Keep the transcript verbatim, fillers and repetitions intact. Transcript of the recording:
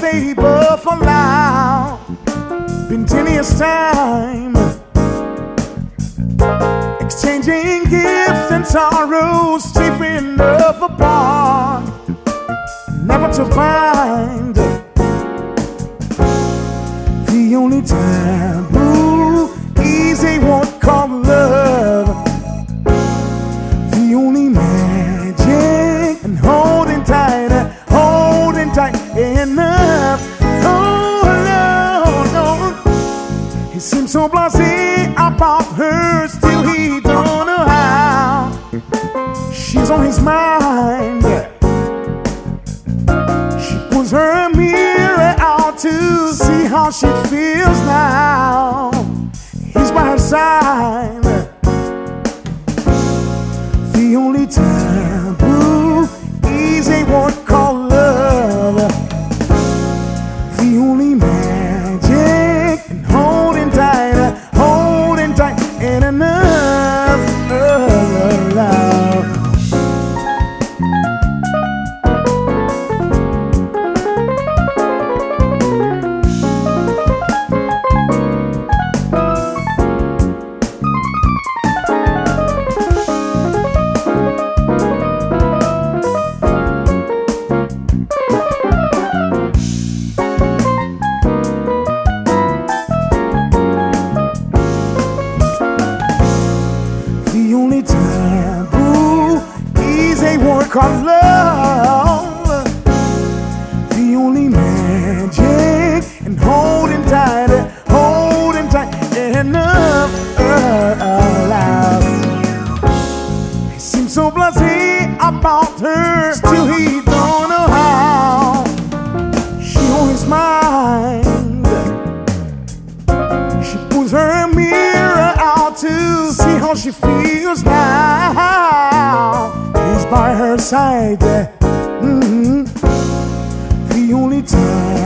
they both allow. Been ten years time, exchanging gifts and sorrows, chief enough apart, never to find the only taboo, easy won't call love, the only magic, and holding tight, holding tight enough. Oh no, no, he seems so blasé about her, still he don't know how. She's on his mind. She pulls her mirror out to see how she feels now. He's by her side. The only taboo, easy won't call love, the only magic, and holding tight, holding tight, ain't enough of love. The only taboo, easy won't call love, the only magic, and holding tight, holding tight, enough of love. He seems so blasé about her, still he don't know how. She on his mind. She pulls her mirror out to see how she feels now. He's by her side. Mm-hmm. The only time